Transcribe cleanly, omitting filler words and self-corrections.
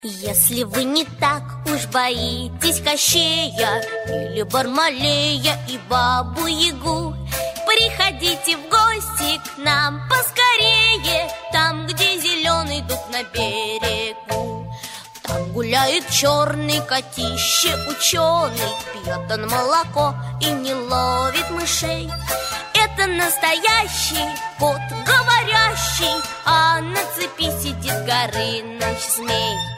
Если вы не так уж боитесь Кощея или Бармалея и Бабу-Ягу, приходите в гости к нам поскорее, там, где зеленый дуб на берегу. Там гуляет черный котище ученый, пьет он молоко и не ловит мышей. Это настоящий кот говорящий, а на цепи сидит Горыныч-змей.